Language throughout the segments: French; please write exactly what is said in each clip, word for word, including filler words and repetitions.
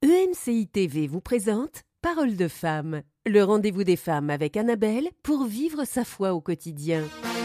E M C I T V vous présente Parole de femme, le rendez-vous des femmes avec Annabelle pour vivre sa foi au quotidien.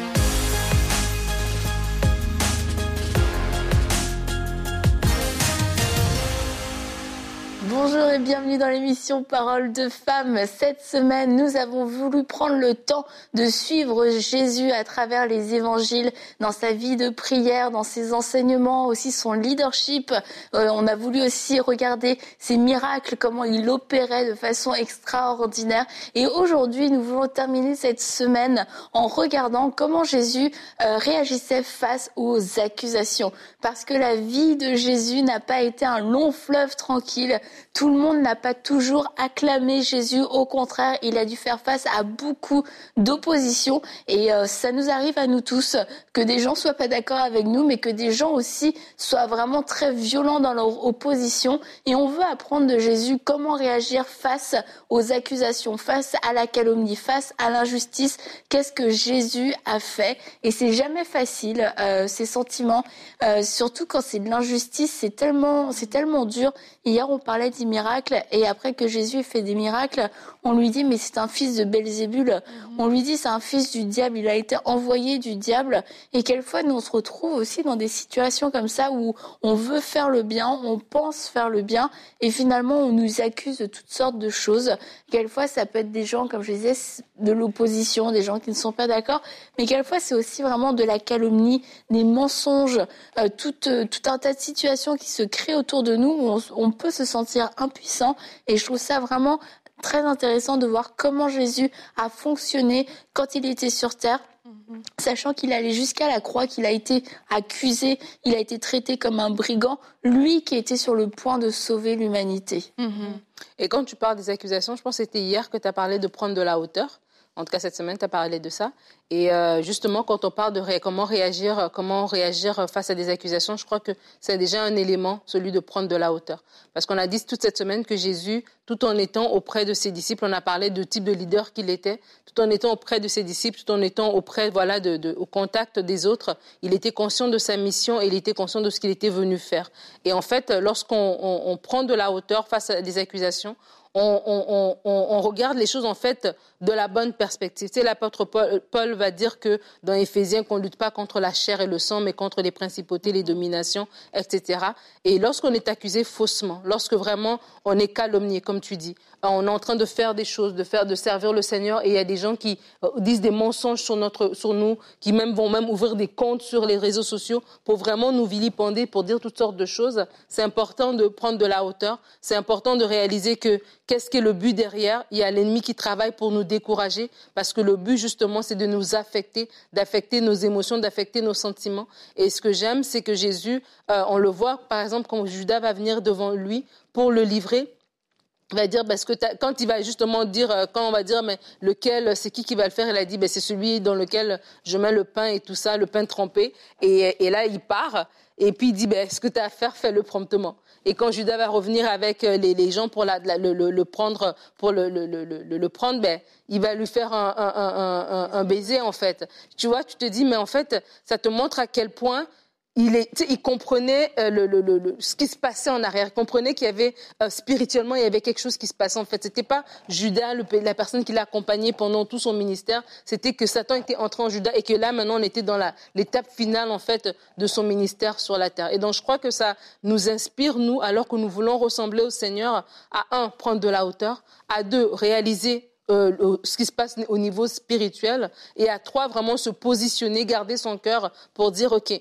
Bonjour et bienvenue dans l'émission Parole de femmes. Cette semaine, nous avons voulu prendre le temps de suivre Jésus à travers les évangiles, dans sa vie de prière, dans ses enseignements, aussi son leadership. Euh, on a voulu aussi regarder ses miracles, comment il opérait de façon extraordinaire. Et aujourd'hui, nous voulons terminer cette semaine en regardant comment Jésus euh, réagissait face aux accusations. Parce que la vie de Jésus n'a pas été un long fleuve tranquille. Tout le monde n'a pas toujours acclamé Jésus. Au contraire, il a dû faire face à beaucoup d'opposition. Et euh, ça nous arrive à nous tous, que des gens soient pas d'accord avec nous, mais que des gens aussi soient vraiment très violents dans leur opposition. Et on veut apprendre de Jésus comment réagir face aux accusations, face à la calomnie, face à l'injustice. Qu'est-ce que Jésus a fait? Et c'est jamais facile, euh, ces sentiments, euh, surtout quand c'est de l'injustice, c'est tellement, c'est tellement dur. Hier, on parlait des miracles, et après que Jésus fait des miracles, on lui dit, mais c'est un fils de Belzébul. Mmh. On lui dit, c'est un fils du diable, il a été envoyé du diable. Et quelquefois, nous, on se retrouve aussi dans des situations comme ça où on veut faire le bien, on pense faire le bien, et finalement, on nous accuse de toutes sortes de choses. Quelquefois, ça peut être des gens, comme je disais, de l'opposition, des gens qui ne sont pas d'accord, mais quelquefois, c'est aussi vraiment de la calomnie, des mensonges, euh, tout, euh, tout un tas de situations qui se créent autour de nous, où on, on peut se sentir impuissant, et je trouve ça vraiment très intéressant de voir comment Jésus a fonctionné quand il était sur terre, mmh. sachant qu'il allait jusqu'à la croix, qu'il a été accusé, il a été traité comme un brigand, lui qui était sur le point de sauver l'humanité. Mmh. Et quand tu parles des accusations, je pense que c'était hier que tu as parlé de prendre de la hauteur. En tout cas, cette semaine, tu as parlé de ça. Et euh, justement, quand on parle de ré- comment réagir, comment réagir face à des accusations, je crois que c'est déjà un élément, celui de prendre de la hauteur. Parce qu'on a dit toute cette semaine que Jésus, tout en étant auprès de ses disciples, on a parlé de type de leader qu'il était, tout en étant auprès de ses disciples, tout en étant auprès, voilà, de, de, au contact des autres, il était conscient de sa mission et il était conscient de ce qu'il était venu faire. Et en fait, lorsqu'on on, on prend de la hauteur face à des accusations, On, on, on, on regarde les choses en fait de la bonne perspective. Tu sais, l'apôtre Paul, Paul va dire que dans Éphésiens qu'on ne lutte pas contre la chair et le sang, mais contre les principautés, les dominations, et cetera. Et lorsqu'on est accusé faussement, lorsque vraiment on est calomnié, comme tu dis, on est en train de faire des choses, de faire, de servir le Seigneur, et il y a des gens qui disent des mensonges sur notre, sur nous, qui même vont même ouvrir des comptes sur les réseaux sociaux pour vraiment nous vilipender, pour dire toutes sortes de choses. C'est important de prendre de la hauteur. C'est important de réaliser que qu'est-ce qu'est le but derrière? Il y a l'ennemi qui travaille pour nous décourager, parce que le but, justement, c'est de nous affecter, d'affecter nos émotions, d'affecter nos sentiments. Et ce que j'aime, c'est que Jésus, euh, on le voit, par exemple, quand Judas va venir devant lui pour le livrer, il va dire, parce que quand il va justement dire, quand on va dire, mais lequel, c'est qui qui va le faire? Il a dit, ben, c'est celui dans lequel je mets le pain et tout ça, le pain trempé. Et, et là, il part. Et puis il dit, ben, ce que tu as à faire, fais-le promptement. Et quand Judas va revenir avec les, les gens pour la, la, le, le, le prendre, pour le, le, le, le, le prendre, ben, il va lui faire un, un, un, un, un baiser, en fait. Tu vois, tu te dis, mais en fait, ça te montre à quel point il, est, il comprenait euh, le, le, le, ce qui se passait en arrière. Il comprenait qu'il y avait, euh, spirituellement, il y avait quelque chose qui se passait, en fait. C'était pas Judas, le, la personne qui l'a accompagné pendant tout son ministère. C'était que Satan était entré en Judas et que là, maintenant, on était dans la, l'étape finale, en fait, de son ministère sur la terre. Et donc, je crois que ça nous inspire, nous, alors que nous voulons ressembler au Seigneur, à un, prendre de la hauteur, à deux, réaliser Euh, ce qui se passe au niveau spirituel, et à trois, vraiment se positionner, garder son cœur pour dire, OK,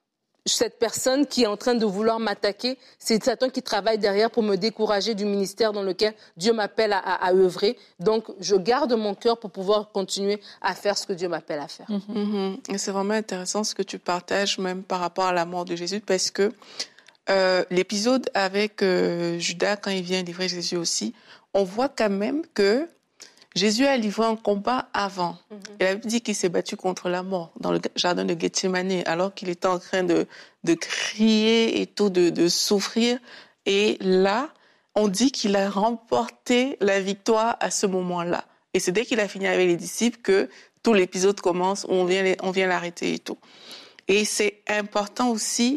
cette personne qui est en train de vouloir m'attaquer, c'est Satan qui travaille derrière pour me décourager du ministère dans lequel Dieu m'appelle à, à, à œuvrer. Donc, je garde mon cœur pour pouvoir continuer à faire ce que Dieu m'appelle à faire. Mm-hmm. Et c'est vraiment intéressant ce que tu partages, même par rapport à la mort de Jésus, parce que euh, l'épisode avec euh, Judas, quand il vient livrer Jésus aussi, on voit quand même que Jésus a livré un combat avant. Mm-hmm. Il a dit qu'il s'est battu contre la mort dans le jardin de Gethsémani, alors qu'il était en train de, de crier et tout, de, de souffrir. Et là, on dit qu'il a remporté la victoire à ce moment-là. Et c'est dès qu'il a fini avec les disciples que tout l'épisode commence, on vient, on vient l'arrêter et tout. Et c'est important aussi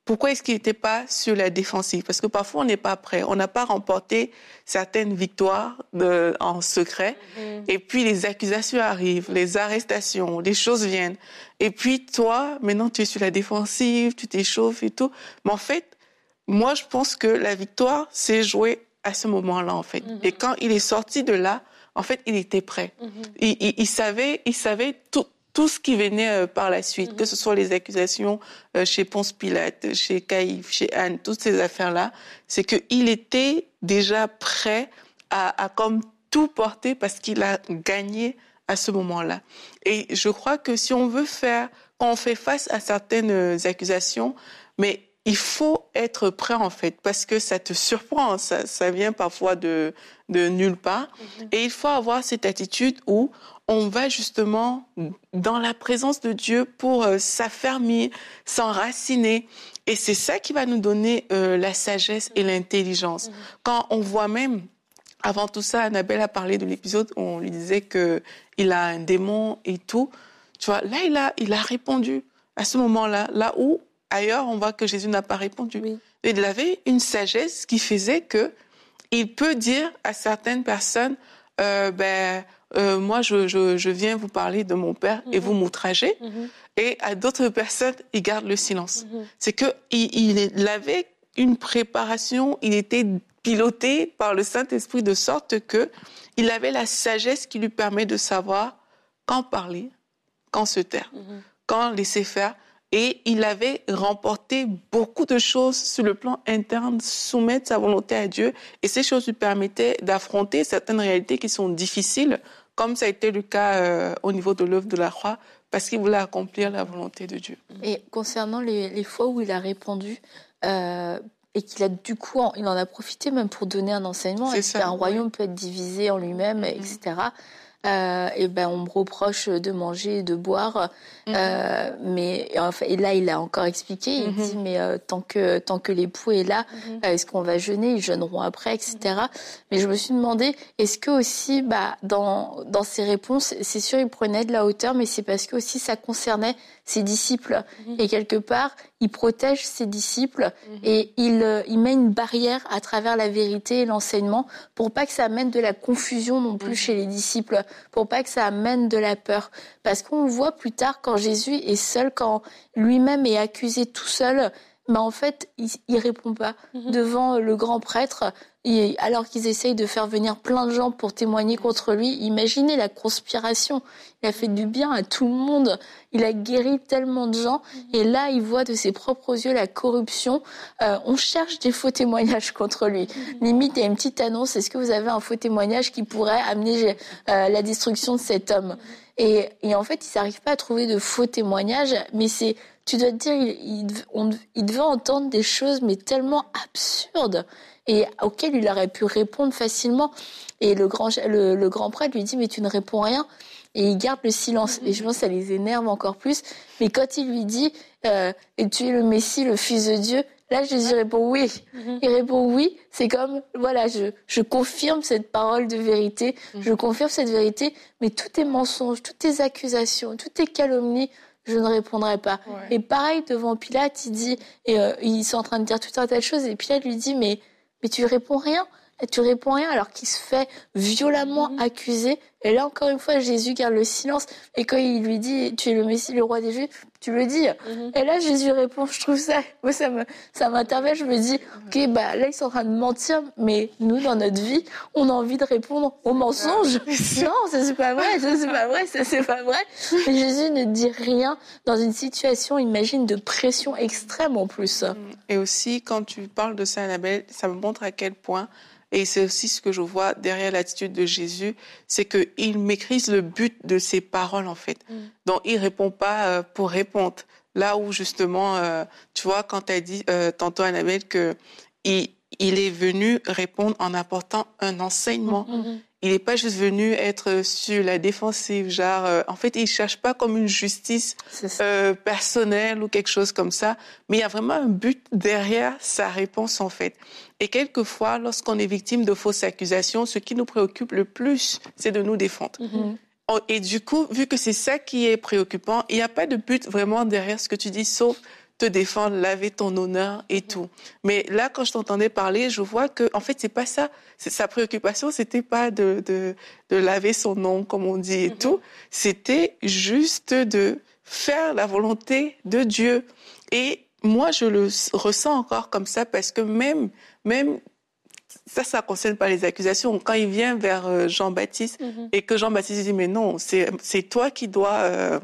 pourquoi est-ce qu'il n'était pas sur la défensive? Parce que parfois, on n'est pas prêt. On n'a pas remporté certaines victoires de, en secret. Mmh. Et puis, les accusations arrivent, les arrestations, les choses viennent. Et puis, toi, maintenant, tu es sur la défensive, tu t'échauffes et tout. Mais en fait, moi, je pense que la victoire s'est jouée à ce moment-là, en fait. Mmh. Et quand il est sorti de là, en fait, il était prêt. Mmh. Il, il, il savait, il savait tout. Tout ce qui venait euh, par la suite, mmh. que ce soit les accusations euh, chez Ponce Pilate, chez Caïphe, chez Anne, toutes ces affaires-là, c'est qu'il était déjà prêt à, à comme tout porter parce qu'il a gagné à ce moment-là. Et je crois que si on veut faire, quand on fait face à certaines accusations, mais il faut être prêt en fait, parce que ça te surprend, ça, ça vient parfois de, de nulle part. Mmh. Et il faut avoir cette attitude où on va justement dans la présence de Dieu pour euh, s'affermir, s'enraciner. Et c'est ça qui va nous donner euh, la sagesse et l'intelligence. Mmh. Quand on voit même, avant tout ça, Annabelle a parlé de l'épisode où on lui disait qu'il a un démon et tout. Tu vois, là, il a, il a répondu à ce moment-là, là où ailleurs, on voit que Jésus n'a pas répondu. Oui. Il avait une sagesse qui faisait qu'il peut dire à certaines personnes, euh, ben, euh, moi, je, je, je viens vous parler de mon Père mm-hmm. et vous m'outragez. Mm-hmm. Et à d'autres personnes, il garde le silence. Mm-hmm. C'est qu'il il, il avait une préparation, il était piloté par le Saint-Esprit de sorte qu'il avait la sagesse qui lui permet de savoir quand parler, quand se taire, mm-hmm. quand laisser faire. Et il avait remporté beaucoup de choses sur le plan interne, soumettre sa volonté à Dieu. Et ces choses lui permettaient d'affronter certaines réalités qui sont difficiles, comme ça a été le cas euh, au niveau de l'œuvre de la croix, parce qu'il voulait accomplir la volonté de Dieu. Et concernant les, les fois où il a répondu, euh, et qu'il a du coup, il en a profité même pour donner un enseignement, et ça, un oui. royaume peut être divisé en lui-même, mm-hmm. et cetera. Euh, et ben on me reproche de manger et de boire, mmh. euh, mais enfin, et là il a encore expliqué, il mmh. dit mais euh, tant que tant que l'époux est là, mmh. euh, est-ce qu'on va jeûner, ils jeûneront après, et cetera. Mmh. Mais je me suis demandé, est-ce que aussi bah dans dans ses réponses, c'est sûr il prenait de la hauteur, mais c'est parce que aussi ça concernait ses disciples mmh. et quelque part il protège ses disciples mmh. et il euh, il met une barrière à travers la vérité et l'enseignement pour pas que ça amène de la confusion non plus mmh. chez les disciples, pour pas que ça amène de la peur. Parce qu'on le voit plus tard quand Jésus est seul, quand lui-même est accusé tout seul, mais en fait, il, il répond pas mmh. devant le grand prêtre, et, alors qu'ils essayent de faire venir plein de gens pour témoigner contre lui. Imaginez la conspiration. Il a fait du bien à tout le monde. Il a guéri tellement de gens. Mmh. Et là, il voit de ses propres yeux la corruption. Euh, on cherche des faux témoignages contre lui. Mmh. Limite, il y a une petite annonce. Est-ce que vous avez un faux témoignage qui pourrait amener euh, la destruction de cet homme ? Mmh. et, et en fait, ils n'arrivent pas à trouver de faux témoignages. Mais c'est, tu dois te dire, il, il, on, il devait entendre des choses, mais tellement absurdes, et auquel il aurait pu répondre facilement. Et le grand, le, le grand prêtre lui dit « mais tu ne réponds rien ». Et il garde le silence. Et je pense que ça les énerve encore plus. Mais quand il lui dit euh, « tu es le Messie, le Fils de Dieu », là, Jésus répond « oui ». Mm-hmm. Il répond « oui ». C'est comme, voilà, je, je confirme cette parole de vérité. Mm-hmm. Je confirme cette vérité. Mais tout est mensonge, toutes tes accusations, toutes tes calomnies, je ne répondrai pas. Ouais. Et pareil, devant Pilate, il dit, et euh, ils sont en train de dire tout un tas de choses. Et Pilate lui dit « mais Mais tu réponds rien, tu réponds rien alors qu'il se fait violemment mmh. accuser. Et là, encore une fois, Jésus garde le silence. Et quand il lui dit, tu es le Messie, le roi des Juifs, tu le dis. Mmh. Et là, Jésus répond, je trouve ça, moi, ça me, ça m'interpelle. Je me dis, ok, bah, là, ils sont en train de mentir, mais nous, dans notre vie, on a envie de répondre aux mensonges. Non, ça, c'est pas vrai, ça, c'est pas vrai, ça, c'est pas vrai. Mais Jésus ne dit rien dans une situation, imagine, de pression extrême en plus. Et aussi, quand tu parles de ça, Annabelle, ça me montre à quel point, et c'est aussi ce que je vois derrière l'attitude de Jésus, c'est qu'il maîtrise le but de ses paroles, en fait. Mm. Donc, il répond pas euh, pour répondre. Là où, justement, euh, tu vois, quand tu as dit euh, tantôt, Annabelle, qu'il il est venu répondre en apportant un enseignement. Mm-hmm. Il n'est pas juste venu être sur la défensive, genre, euh, en fait, il ne cherche pas comme une justice euh, personnelle ou quelque chose comme ça, mais il y a vraiment un but derrière sa réponse, en fait. Et quelquefois, lorsqu'on est victime de fausses accusations, ce qui nous préoccupe le plus, c'est de nous défendre. Mm-hmm. Et du coup, vu que c'est ça qui est préoccupant, il n'y a pas de but vraiment derrière ce que tu dis, sauf te défendre, laver ton honneur et tout. Mais là, quand je t'entendais parler, je vois que, en fait, c'est pas ça. C'est, sa préoccupation, c'était pas de, de, de laver son nom, comme on dit et mm-hmm. tout. C'était juste de faire la volonté de Dieu. Et moi, je le ressens encore comme ça parce que même, même, ça, ça concerne pas les accusations. Quand il vient vers Jean-Baptiste mm-hmm. et que Jean-Baptiste dit, mais non, c'est, c'est toi qui dois, euh,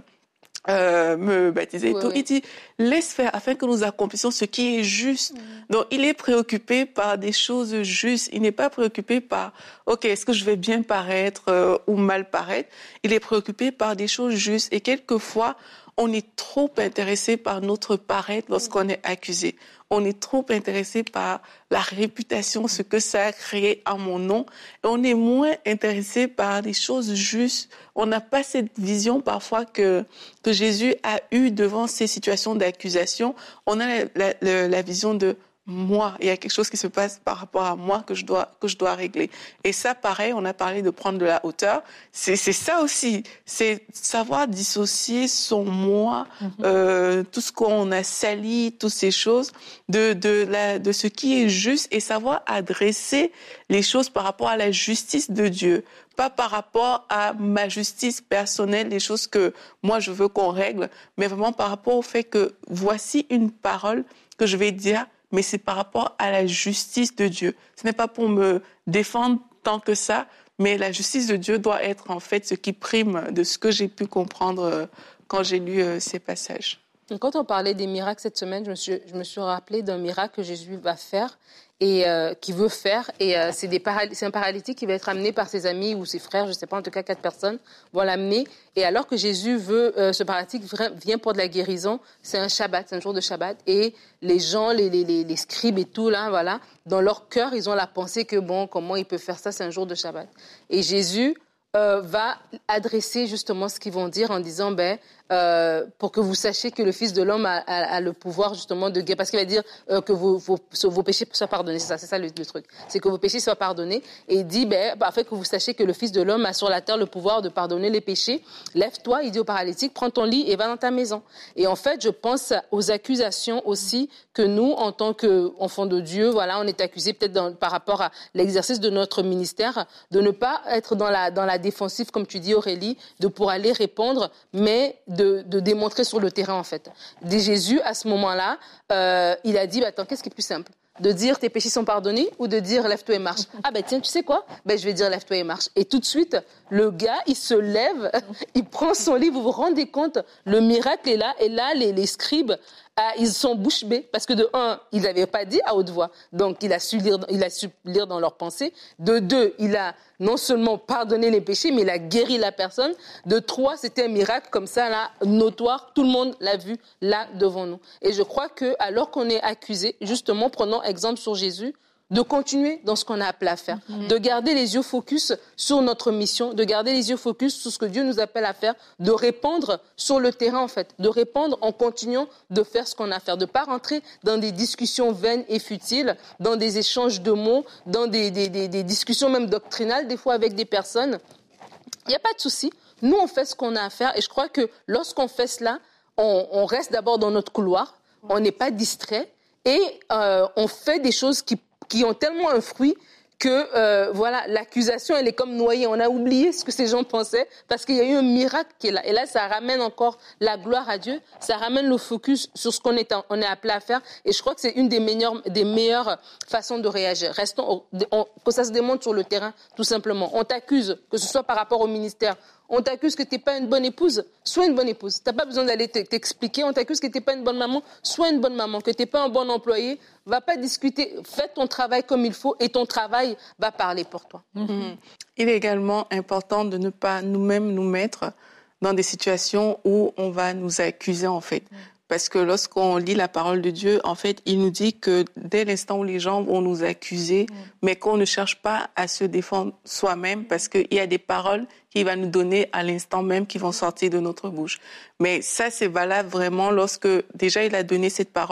Euh, me baptiser et oui, tout. Oui. Il dit, laisse faire afin que nous accomplissions ce qui est juste. Mmh. Donc, il est préoccupé par des choses justes. Il n'est pas préoccupé par, OK, est-ce que je vais bien paraître euh, ou mal paraître? Il est préoccupé par des choses justes. Et quelquefois, on est trop intéressé par notre paraître lorsqu'on est accusé. On est trop intéressé par la réputation, ce que ça a créé à mon nom. Et on est moins intéressé par des choses justes. On n'a pas cette vision parfois que, que Jésus a eue devant ces situations d'accusation. On a la, la, la, la vision de moi. Il y a quelque chose qui se passe par rapport à moi que je dois, que je dois régler. Et ça, pareil, on a parlé de prendre de la hauteur. C'est, c'est ça aussi. C'est savoir dissocier son moi, mm-hmm. euh, tout ce qu'on a sali, toutes ces choses, de, de, la, de ce qui est juste et savoir adresser les choses par rapport à la justice de Dieu. Pas par rapport à ma justice personnelle, les choses que moi je veux qu'on règle, mais vraiment par rapport au fait que voici une parole que je vais dire, mais c'est par rapport à la justice de Dieu. Ce n'est pas pour me défendre tant que ça, mais la justice de Dieu doit être en fait ce qui prime de ce que j'ai pu comprendre quand j'ai lu ces passages. Quand on parlait des miracles cette semaine, je me suis, je me suis rappelé d'un miracle que Jésus va faire et euh, qui veut faire. Et euh, c'est, des paral- c'est un paralytique qui va être amené par ses amis ou ses frères, je ne sais pas, en tout cas quatre personnes vont l'amener. Et alors que Jésus veut, euh, ce paralytique vient pour de la guérison, c'est un Shabbat, c'est un jour de Shabbat. Et les gens, les, les, les, les scribes et tout, là, voilà, dans leur cœur, ils ont la pensée que, bon, comment il peut faire ça, c'est un jour de Shabbat. Et Jésus euh, va adresser justement ce qu'ils vont dire en disant, ben, Euh, pour que vous sachiez que le Fils de l'homme a, a, a le pouvoir justement de guérir. Parce qu'il va dire euh, que vos, vos, vos péchés soient pardonnés. C'est ça, c'est ça le, le truc. C'est que vos péchés soient pardonnés. Et il dit, ben, afin que vous sachiez que le Fils de l'homme a sur la terre le pouvoir de pardonner les péchés. Lève-toi, il dit au paralytique, prends ton lit et va dans ta maison. Et en fait, je pense aux accusations aussi que nous, en tant qu'enfants de Dieu, voilà, on est accusés peut-être dans, par rapport à l'exercice de notre ministère, de ne pas être dans la, dans la défensive, comme tu dis, Aurélie, de pour aller répondre, mais de, de démontrer sur le terrain, en fait. Dès Jésus, à ce moment-là, euh, il a dit, bah, attends, qu'est-ce qui est plus simple ? De dire tes péchés sont pardonnés ou de dire lève-toi et marche. Ah ben tiens, tu sais quoi ? Ben je vais dire lève-toi et marche. Et tout de suite, le gars, il se lève, il prend son lit. Vous vous rendez compte ? Le miracle est là. Et là, les, les scribes, ah, ils sont bouche bée parce que de un, ils n'avaient pas dit à haute voix. Donc il a su lire, il a su lire dans leurs pensées. De deux, il a non seulement pardonné les péchés, mais il a guéri la personne. De trois, c'était un miracle comme ça là, notoire. Tout le monde l'a vu là devant nous. Et je crois que alors qu'on est accusé, justement, prenons exemple sur Jésus, de continuer dans ce qu'on a appelé à faire, mmh. de garder les yeux focus sur notre mission, de garder les yeux focus sur ce que Dieu nous appelle à faire, de répandre sur le terrain en fait, de répandre en continuant de faire ce qu'on a à faire, de ne pas rentrer dans des discussions vaines et futiles, dans des échanges de mots, dans des, des, des, des discussions même doctrinales, des fois avec des personnes. Il n'y a pas de souci. Nous, on fait ce qu'on a à faire et je crois que lorsqu'on fait cela, on, on reste d'abord dans notre couloir, on n'est pas distrait et euh, on fait des choses qui qui ont tellement un fruit que euh, voilà, l'accusation, elle est comme noyée. On a oublié ce que ces gens pensaient parce qu'il y a eu un miracle qui est là. Et là, ça ramène encore la gloire à Dieu. Ça ramène le focus sur ce qu'on est, on est appelé à faire. Et je crois que c'est une des meilleures, des meilleures façons de réagir. Restons, on, que ça se démontre sur le terrain, tout simplement. On t'accuse, que ce soit par rapport au ministère. On t'accuse que tu n'es pas une bonne épouse, sois une bonne épouse. Tu n'as pas besoin d'aller t'expliquer. On t'accuse que tu n'es pas une bonne maman, sois une bonne maman. Que tu n'es pas un bon employé, va pas discuter. Fais ton travail comme il faut et ton travail va parler pour toi. Mm-hmm. Il est également important de ne pas nous-mêmes nous mettre dans des situations où on va nous accuser en fait. Mm. Parce que lorsqu'on lit la parole de Dieu, en fait, il nous dit que dès l'instant où les gens vont nous accuser, mmh. mais qu'on ne cherche pas à se défendre soi-même, parce qu'il y a des paroles qu'il va nous donner à l'instant même qui vont sortir de notre bouche. Mais ça, c'est valable vraiment lorsque déjà il a donné cette parole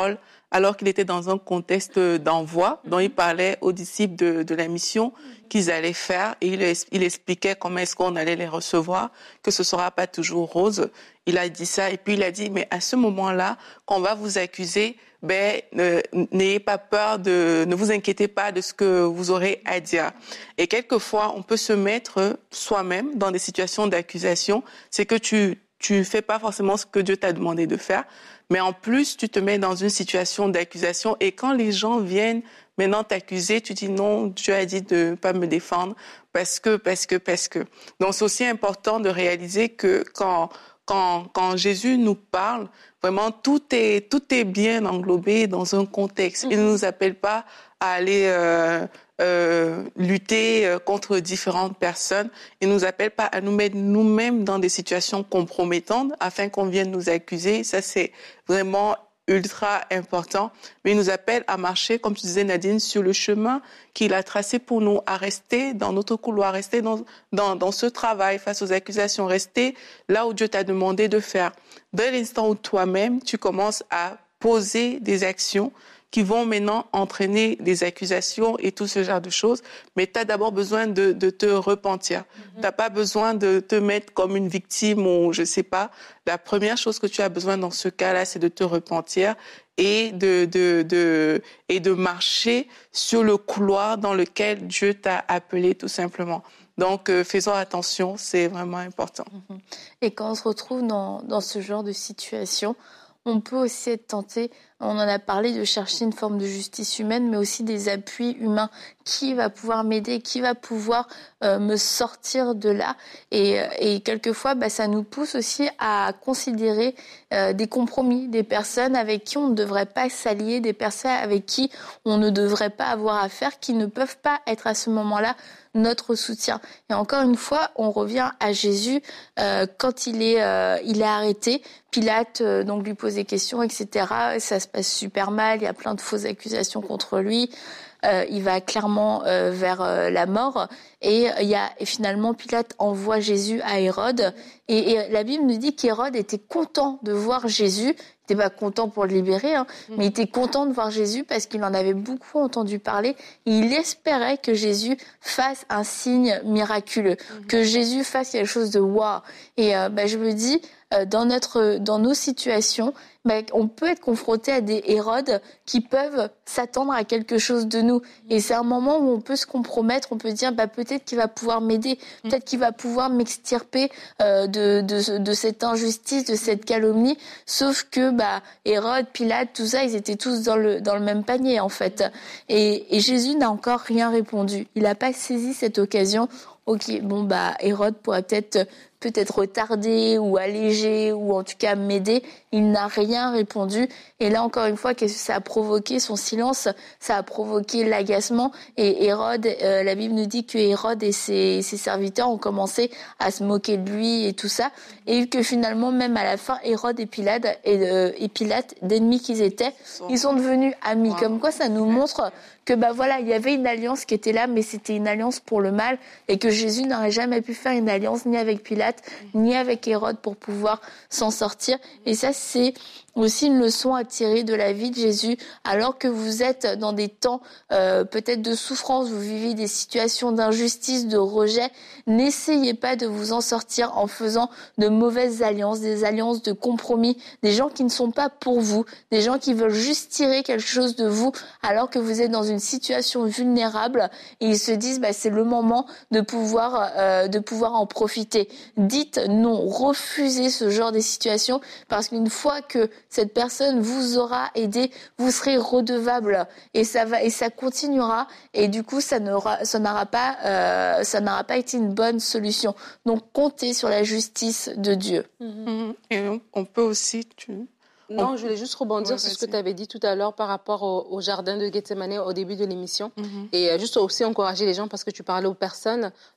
alors qu'il était dans un contexte d'envoi dont il parlait aux disciples de, de la mission qu'ils allaient faire et il, il expliquait comment est-ce qu'on allait les recevoir, que ce ne sera pas toujours rose. Il a dit ça et puis il a dit, mais à ce moment-là, quand on va vous accuser, ben, euh, n'ayez pas peur, de, ne vous inquiétez pas de ce que vous aurez à dire. Et quelquefois, on peut se mettre soi-même dans des situations d'accusation. C'est que tu tu fais pas forcément ce que Dieu t'a demandé de faire, mais en plus, tu te mets dans une situation d'accusation. Et quand les gens viennent maintenant t'accuser, tu dis non, Dieu a dit de ne pas me défendre parce que, parce que, parce que. Donc, c'est aussi important de réaliser que quand Quand, quand Jésus nous parle, vraiment, tout est, tout est bien englobé dans un contexte. Il ne nous appelle pas à aller euh, euh, lutter contre différentes personnes. Il ne nous appelle pas à nous mettre nous-mêmes dans des situations compromettantes afin qu'on vienne nous accuser. Ça, c'est vraiment ultra important, mais il nous appelle à marcher, comme tu disais Nadine, sur le chemin qu'il a tracé pour nous, à rester dans notre couloir, rester dans, dans, dans ce travail face aux accusations, rester là où Dieu t'a demandé de faire. Dès l'instant où toi-même, tu commences à poser des actions qui vont maintenant entraîner des accusations et tout ce genre de choses. Mais tu as d'abord besoin de, de te repentir. Mm-hmm. Tu n'as pas besoin de te mettre comme une victime ou je sais pas. La première chose que tu as besoin dans ce cas-là, c'est de te repentir et de, de, de, et de marcher sur le couloir dans lequel Dieu t'a appelé tout simplement. Donc, euh, faisons attention, c'est vraiment important. Mm-hmm. Et quand on se retrouve dans, dans ce genre de situation, on peut aussi être tenté, on en a parlé, de chercher une forme de justice humaine, mais aussi des appuis humains. Qui va pouvoir m'aider? Qui va pouvoir euh, me sortir de là? Et, et quelquefois, bah, ça nous pousse aussi à considérer euh, des compromis, des personnes avec qui on ne devrait pas s'allier, des personnes avec qui on ne devrait pas avoir affaire, qui ne peuvent pas être à ce moment-là notre soutien. Et encore une fois, on revient à Jésus euh, quand il est, euh, il est arrêté. Pilate euh, donc lui pose des questions, et cetera. Ça se passe super mal. Il y a plein de fausses accusations contre lui. Euh, il va clairement euh, vers euh, la mort. Et il y a et finalement Pilate envoie Jésus à Hérode. Et, et la Bible nous dit qu'Hérode était content de voir Jésus. Il n'était pas content pour le libérer, hein, mmh. mais il était content de voir Jésus parce qu'il en avait beaucoup entendu parler. Et il espérait que Jésus fasse un signe miraculeux, mmh. que Jésus fasse quelque chose de waouh. Et euh, bah, je me dis, euh, dans notre, dans nos situations, bah, on peut être confronté à des Hérodes qui peuvent s'attendre à quelque chose de nous. Et c'est un moment où on peut se compromettre, on peut dire bah, peut-être qu'il va pouvoir m'aider, peut-être qu'il va pouvoir m'extirper euh, de, de, de cette injustice, de cette calomnie. Sauf que bah, Hérode, Pilate, tout ça, ils étaient tous dans le, dans le même panier en fait. Et, et Jésus n'a encore rien répondu. Il n'a pas saisi cette occasion. Ok, bon bah Hérode pourrait peut-être peut-être retarder ou alléger ou en tout cas m'aider. Il n'a rien répondu. Et là encore une fois, qu'est-ce que ça a provoqué? Son silence, ça a provoqué l'agacement. Et Hérode, euh, la Bible nous dit que Hérode et ses, ses serviteurs ont commencé à se moquer de lui et tout ça. Et que finalement, même à la fin, Hérode et Pilate, et, euh, et Pilate, d'ennemis qu'ils étaient, ils sont devenus amis. Comme quoi, ça nous montre que bah voilà, il y avait une alliance qui était là, mais c'était une alliance pour le mal, et que Jésus n'aurait jamais pu faire une alliance ni avec Pilate, ni avec Hérode pour pouvoir s'en sortir. Et ça, c'est aussi une leçon à tirer de la vie de Jésus. Alors que vous êtes dans des temps euh, peut-être de souffrance, vous vivez des situations d'injustice, de rejet, n'essayez pas de vous en sortir en faisant de mauvaises alliances, des alliances de compromis, des gens qui ne sont pas pour vous, des gens qui veulent juste tirer quelque chose de vous alors que vous êtes dans une situation vulnérable, et ils se disent bah, c'est le moment de pouvoir, euh, de pouvoir en profiter. Dites non, refusez ce genre de situation, parce qu'une fois que cette personne vous aura aidé, vous serez redevable, et ça va, et ça continuera, et du coup ça n'aura, ça n'aura pas, euh, ça n'aura pas été une bonne solution. Donc comptez sur la justice de Dieu. Mm-hmm. Et on, on peut aussi, tu... Non, je voulais juste rebondir ouais, sur ce que tu avais dit tout à l'heure par rapport au, au jardin de Gethsémani au début de l'émission. Mm-hmm. Et juste aussi encourager les gens, parce que tu parlais aux personnes de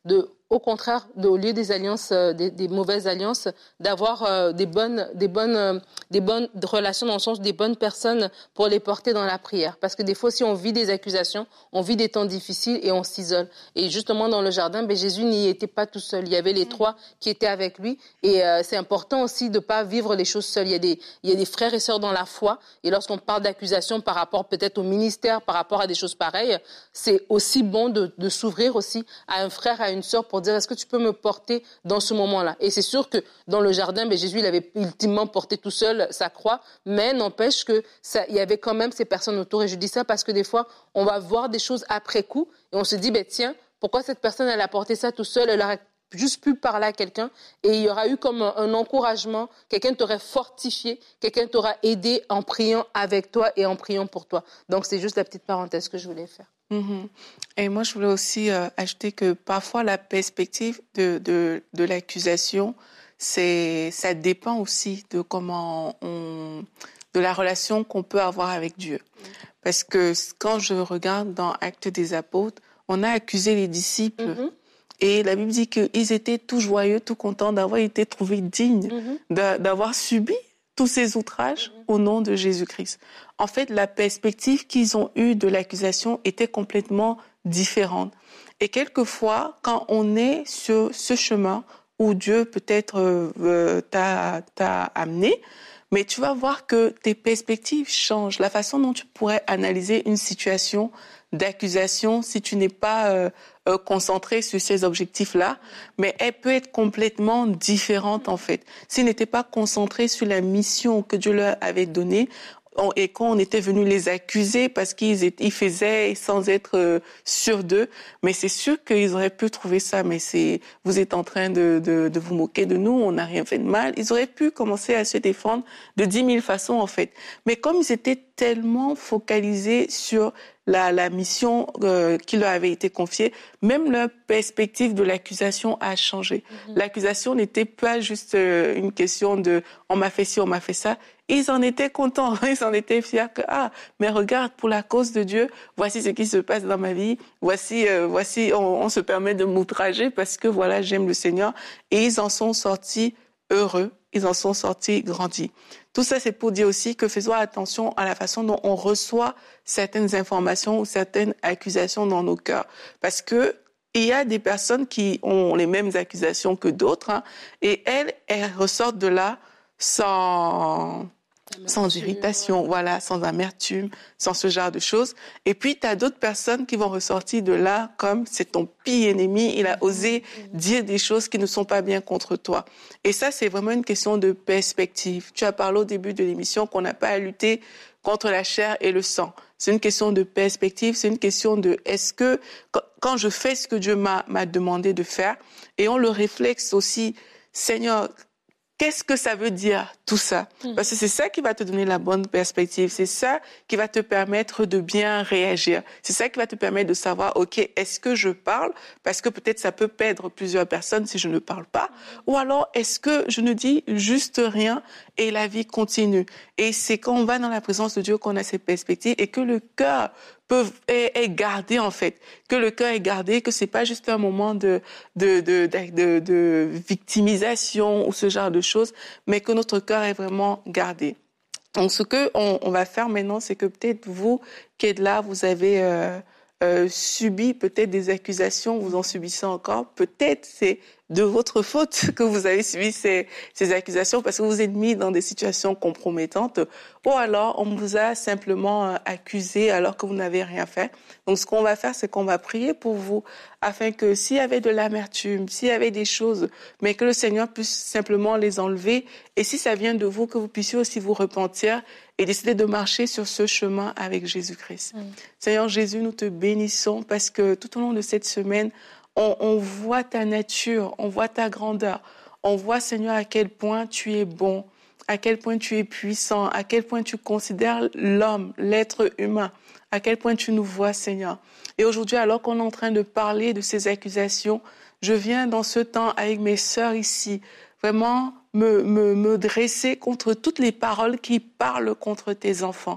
au contraire, de, au lieu des alliances, euh, des, des mauvaises alliances, d'avoir euh, des bonnes, des bonnes, euh, des bonnes relations dans le sens des bonnes personnes pour les porter dans la prière. Parce que des fois, si on vit des accusations, on vit des temps difficiles et on s'isole. Et justement, dans le jardin, ben, Jésus n'y était pas tout seul. Il y avait les trois qui étaient avec lui. Et euh, c'est important aussi de pas vivre les choses seuls. Il y a des, il y a des frères et sœurs dans la foi. Et lorsqu'on parle d'accusations par rapport peut-être au ministère, par rapport à des choses pareilles, c'est aussi bon de, de s'ouvrir aussi à un frère, à une sœur pour dire est-ce que tu peux me porter dans ce moment-là. Et c'est sûr que dans le jardin, ben, Jésus il avait ultimement porté tout seul sa croix, mais n'empêche que ça, il y avait quand même ces personnes autour. Et je dis ça parce que des fois, on va voir des choses après coup et on se dit ben tiens, pourquoi cette personne elle a porté ça tout seul, elle aurait juste pu parler à quelqu'un et il y aura eu comme un, un encouragement, quelqu'un t'aurait fortifié, quelqu'un t'aura aidé en priant avec toi et en priant pour toi. Donc c'est juste la petite parenthèse que je voulais faire. Mm-hmm. Et moi, je voulais aussi euh, ajouter que parfois la perspective de, de, de l'accusation, c'est, ça dépend aussi de comment on, de la relation qu'on peut avoir avec Dieu. Parce que quand je regarde dans Actes des Apôtres, on a accusé les disciples. Mm-hmm. Et la Bible dit qu'ils étaient tout joyeux, tout contents d'avoir été trouvés dignes, mm-hmm. d'avoir subi tous ces outrages mm-hmm. au nom de Jésus-Christ. En fait, la perspective qu'ils ont eue de l'accusation était complètement différente. Et quelquefois, quand on est sur ce chemin où Dieu peut-être euh, t'a, t'a amené, mais tu vas voir que tes perspectives changent. La façon dont tu pourrais analyser une situation d'accusation, si tu n'es pas euh, euh, concentré sur ces objectifs-là, mais elle peut être complètement différente en fait. S'ils n'étaient pas concentrés sur la mission que Dieu leur avait donnée, et quand on était venu les accuser parce qu'ils étaient, ils faisaient sans être euh, sûrs d'eux, mais c'est sûr qu'ils auraient pu trouver ça, mais c'est, vous êtes en train de, de, de vous moquer de nous, on n'a rien fait de mal. Ils auraient pu commencer à se défendre de dix mille façons, en fait. Mais comme ils étaient tellement focalisés sur la, la mission euh, qui leur avait été confiée, même leur perspective de l'accusation a changé. Mm-hmm. L'accusation n'était pas juste euh, une question de « on m'a fait ci, on m'a fait ça ». Ils en étaient contents, ils en étaient fiers que ah mais regarde, pour la cause de Dieu, voici ce qui se passe dans ma vie, voici euh, voici on, on se permet de m'outrager parce que voilà, j'aime le Seigneur, et ils en sont sortis heureux, ils en sont sortis grandis. Tout ça, c'est pour dire aussi que faisons attention à la façon dont on reçoit certaines informations ou certaines accusations dans nos cœurs, parce que il y a des personnes qui ont les mêmes accusations que d'autres, hein, et elles, elles ressortent de là sans, sans irritation, ouais. Voilà, sans amertume, sans ce genre de choses. Et puis, tu as d'autres personnes qui vont ressortir de là comme c'est ton pire ennemi, il a osé mmh. dire des choses qui ne sont pas bien contre toi. Et ça, c'est vraiment une question de perspective. Tu as parlé au début de l'émission qu'on n'a pas à lutter contre la chair et le sang. C'est une question de perspective, c'est une question de est-ce que, quand je fais ce que Dieu m'a, m'a demandé de faire, et on le réflexe aussi, Seigneur, qu'est-ce que ça veut dire, tout ça? Parce que c'est ça qui va te donner la bonne perspective. C'est ça qui va te permettre de bien réagir. C'est ça qui va te permettre de savoir, OK, est-ce que je parle? Parce que peut-être ça peut perdre plusieurs personnes si je ne parle pas. Ou alors, est-ce que je ne dis juste rien et la vie continue? Et c'est quand on va dans la présence de Dieu qu'on a ces perspectives et que le cœur peut, est, est gardé, en fait. Que le cœur est gardé, que c'est pas juste un moment de, de, de, de, de, de victimisation ou ce genre de choses, mais que notre cœur est vraiment gardé. Donc, ce que on, on va faire maintenant, c'est que peut-être vous, qui êtes là, vous avez euh, euh, subi peut-être des accusations, vous en subissez encore. Peut-être c'est de votre faute que vous avez subi ces, ces accusations parce que vous êtes mis dans des situations compromettantes, ou alors on vous a simplement accusé alors que vous n'avez rien fait. Donc ce qu'on va faire, c'est qu'on va prier pour vous afin que s'il y avait de l'amertume, s'il y avait des choses, mais que le Seigneur puisse simplement les enlever, et si ça vient de vous, que vous puissiez aussi vous repentir et décider de marcher sur ce chemin avec Jésus-Christ. Mmh. Seigneur Jésus, nous te bénissons parce que tout au long de cette semaine, On, on voit ta nature, on voit ta grandeur, on voit, Seigneur, à quel point tu es bon, à quel point tu es puissant, à quel point tu considères l'homme, l'être humain, à quel point tu nous vois, Seigneur. Et aujourd'hui, alors qu'on est en train de parler de ces accusations, je viens dans ce temps avec mes sœurs ici, vraiment me, me, me dresser contre toutes les paroles qui parlent contre tes enfants.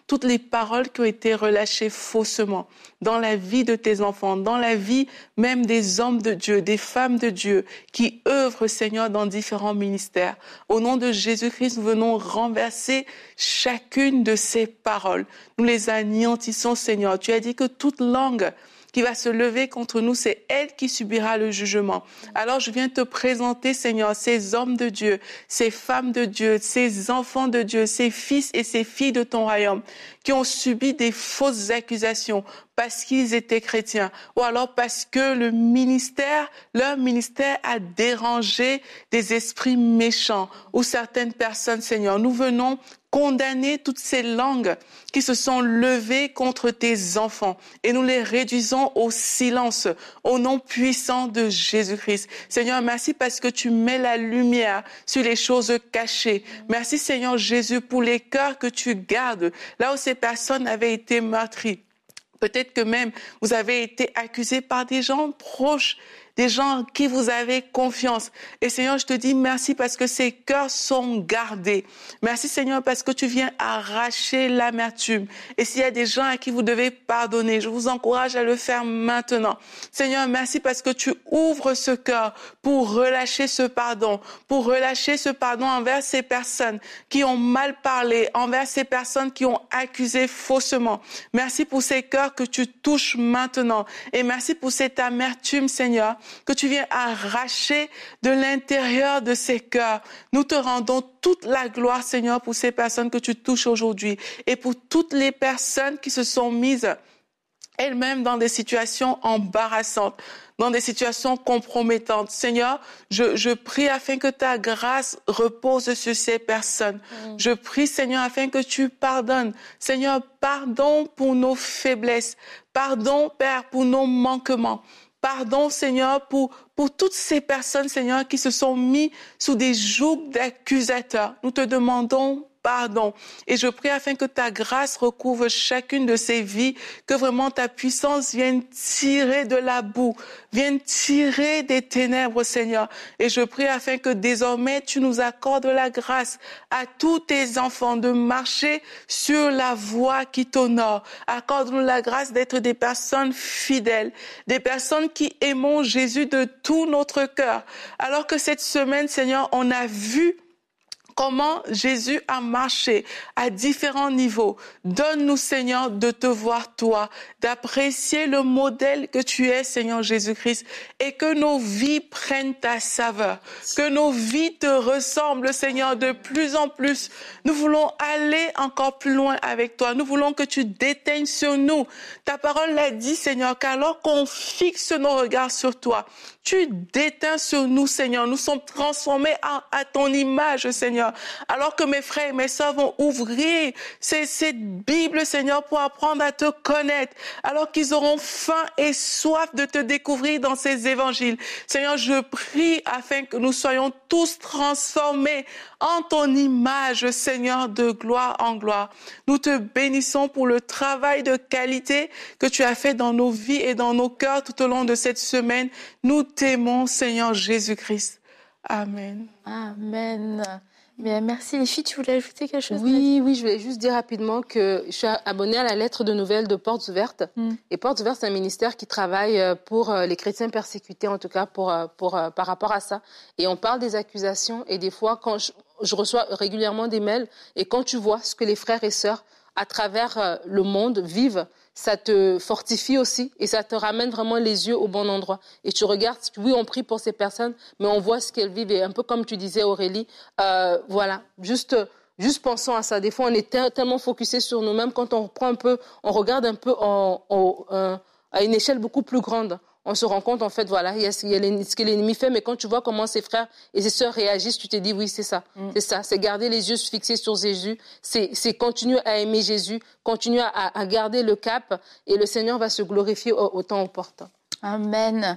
toutes les paroles qui ont été relâchées faussement dans la vie de tes enfants, dans la vie même des hommes de Dieu, des femmes de Dieu qui œuvrent, Seigneur, dans différents ministères. Au nom de Jésus-Christ, nous venons renverser chacune de ces paroles. Nous les anéantissons, Seigneur. Tu as dit que toute langue qui va se lever contre nous, c'est elle qui subira le jugement. Alors je viens te présenter, Seigneur, ces hommes de Dieu, ces femmes de Dieu, ces enfants de Dieu, ces fils et ces filles de ton royaume qui ont subi des fausses accusations parce qu'ils étaient chrétiens ou alors parce que le ministère, leur ministère a dérangé des esprits méchants ou certaines personnes, Seigneur. Nous venons condamner toutes ces langues qui se sont levées contre tes enfants et nous les réduisons au silence au nom puissant de Jésus-Christ. Seigneur, merci parce que tu mets la lumière sur les choses cachées. Merci Seigneur Jésus pour les cœurs que tu gardes là où ces personnes avaient été meurtries. Peut-être que même vous avez été accusés par des gens proches, des gens en qui vous avez confiance. Et Seigneur, je te dis merci parce que ces cœurs sont gardés. Merci Seigneur parce que tu viens arracher l'amertume. Et s'il y a des gens à qui vous devez pardonner, je vous encourage à le faire maintenant. Seigneur, merci parce que tu ouvres ce cœur pour relâcher ce pardon, pour relâcher ce pardon envers ces personnes qui ont mal parlé, envers ces personnes qui ont accusé faussement. Merci pour ces cœurs que tu touches maintenant. Et merci pour cette amertume, Seigneur, que tu viens arracher de l'intérieur de ces cœurs. Nous te rendons toute la gloire, Seigneur, pour ces personnes que tu touches aujourd'hui et pour toutes les personnes qui se sont mises elles-mêmes dans des situations embarrassantes, dans des situations compromettantes. Seigneur, je, je prie afin que ta grâce repose sur ces personnes. Mm. Je prie, Seigneur, afin que tu pardonnes. Seigneur, pardon pour nos faiblesses. Pardon, Père, pour nos manquements. Pardon, Seigneur, pour, pour toutes ces personnes, Seigneur, qui se sont mis sous des jougs d'accusateurs. Nous te demandons pardon. Et je prie afin que ta grâce recouvre chacune de ces vies, que vraiment ta puissance vienne tirer de la boue, vienne tirer des ténèbres, Seigneur. Et je prie afin que désormais tu nous accordes la grâce à tous tes enfants de marcher sur la voie qui t'honore. Accorde-nous la grâce d'être des personnes fidèles, des personnes qui aimons Jésus de tout notre cœur. Alors que cette semaine, Seigneur, on a vu comment Jésus a marché à différents niveaux. Donne-nous, Seigneur, de te voir toi, d'apprécier le modèle que tu es, Seigneur Jésus-Christ, et que nos vies prennent ta saveur, que nos vies te ressemblent, Seigneur, de plus en plus. Nous voulons aller encore plus loin avec toi. Nous voulons que tu déteignes sur nous. Ta parole l'a dit, Seigneur, qu'alors qu'on fixe nos regards sur toi, tu déteins sur nous, Seigneur. Nous sommes transformés à, à ton image, Seigneur. Alors que mes frères et mes sœurs vont ouvrir ces, cette Bible, Seigneur, pour apprendre à te connaître. Alors qu'ils auront faim et soif de te découvrir dans ces évangiles. Seigneur, je prie afin que nous soyons tous transformés en ton image, Seigneur, de gloire en gloire. Nous te bénissons pour le travail de qualité que tu as fait dans nos vies et dans nos cœurs tout au long de cette semaine. Nous t'aimons, Seigneur Jésus-Christ. Amen. Amen. Bien, merci les filles. Tu voulais ajouter quelque chose? Oui, oui, je voulais juste dire rapidement que je suis abonnée à la lettre de nouvelles de Portes Ouvertes. Mm. Et Portes Ouvertes, c'est un ministère qui travaille pour les chrétiens persécutés, en tout cas pour, pour, par rapport à ça. Et on parle des accusations et des fois, quand je, je reçois régulièrement des mails, et quand tu vois ce que les frères et sœurs à travers le monde vivent, ça te fortifie aussi et ça te ramène vraiment les yeux au bon endroit. Et tu regardes, oui, on prie pour ces personnes, mais on voit ce qu'elles vivent. Et un peu comme tu disais, Aurélie, euh, voilà, juste, juste pensons à ça. Des fois, on est te- tellement focusé sur nous-mêmes. Quand on reprend un peu, on regarde un peu en, en, en, à une échelle beaucoup plus grande. On se rend compte, en fait, voilà, il y a ce que l'ennemi fait, mais quand tu vois comment ses frères et ses sœurs réagissent, tu te dis, oui, c'est ça, mm. c'est ça, c'est garder les yeux fixés sur Jésus, c'est, c'est continuer à aimer Jésus, continuer à, à garder le cap, et le Seigneur va se glorifier au, au temps opportun. Amen.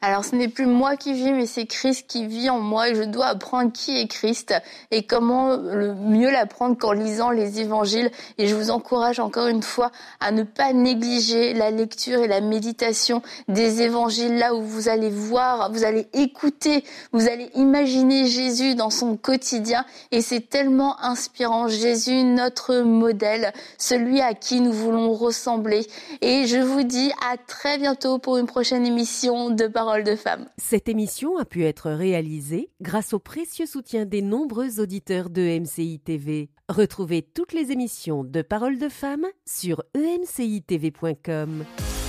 Alors ce n'est plus moi qui vis, mais c'est Christ qui vit en moi et je dois apprendre qui est Christ et comment le mieux l'apprendre qu'en lisant les évangiles. Et je vous encourage encore une fois à ne pas négliger la lecture et la méditation des évangiles, là où vous allez voir, vous allez écouter, vous allez imaginer Jésus dans son quotidien et c'est tellement inspirant. Jésus, notre modèle, celui à qui nous voulons ressembler. Et je vous dis à très bientôt pour une prochaine émission de Paroles de Femmes. Cette émission a pu être réalisée grâce au précieux soutien des nombreux auditeurs de E M C I T V. Retrouvez toutes les émissions de Paroles de Femmes sur e m c i t v point com.